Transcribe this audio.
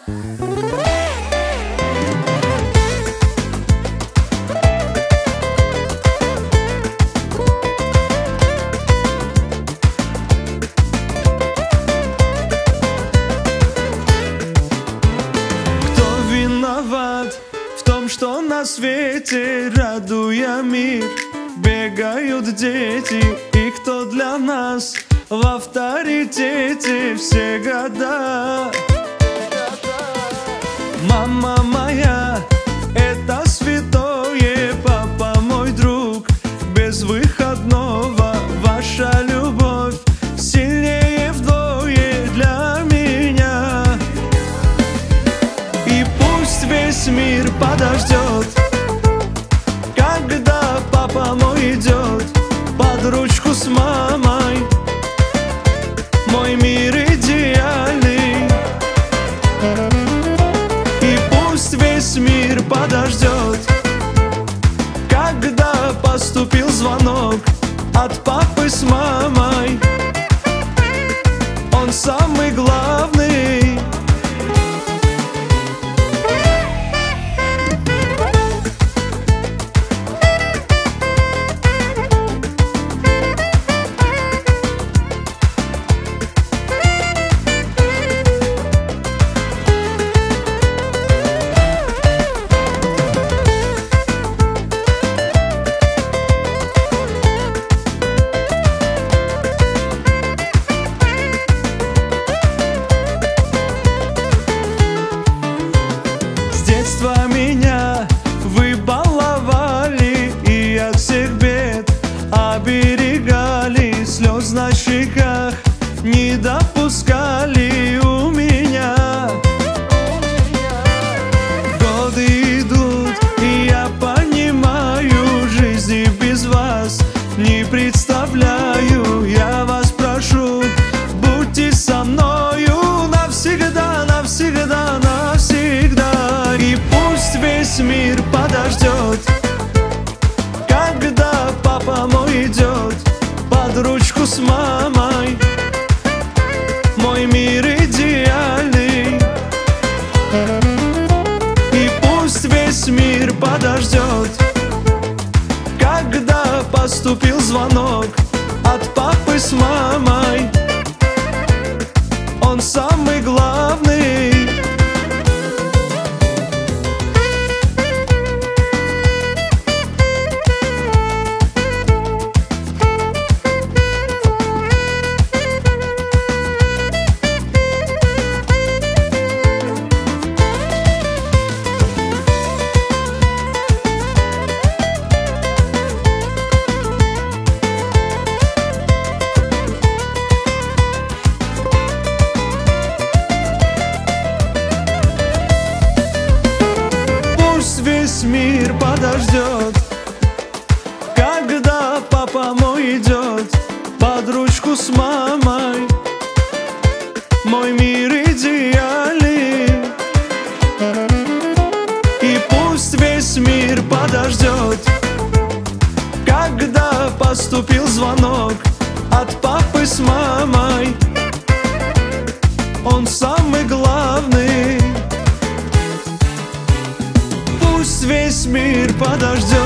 В том, что на свете, радуя мир, бегают дети, и кто для нас в авторитете все года. Мама моя, это святое, папа мой друг, без выходного ваша любовь сильнее вдвое для меня. И пусть весь мир подождет, когда папа мой идет под ручку с мамой. Мой мир идеальный. И пусть весь мир подождет, когда поступил звонок от папы с мамой. Он самый главный. Меня вы баловали и от всех бед оберегали, слез на щеках не допускали у меня. Годы идут, и я понимаю, жизни без вас не представляю. Я вас прошу, будьте со мною навсегда, навсегда, навсегда. И пусть весь мир подождет, когда папа мой идет под ручку с мамой. Мой мир идеальный. И пусть весь мир подождет, когда поступил звонок от папы с мамой. Он самый главный. Весь мир подождет, когда папа мой идет под ручку с мамой. Мой мир идеальный. И пусть весь мир подождет, когда поступил звонок от папы с мамой. Он самый главный. Пусть весь мир подождет.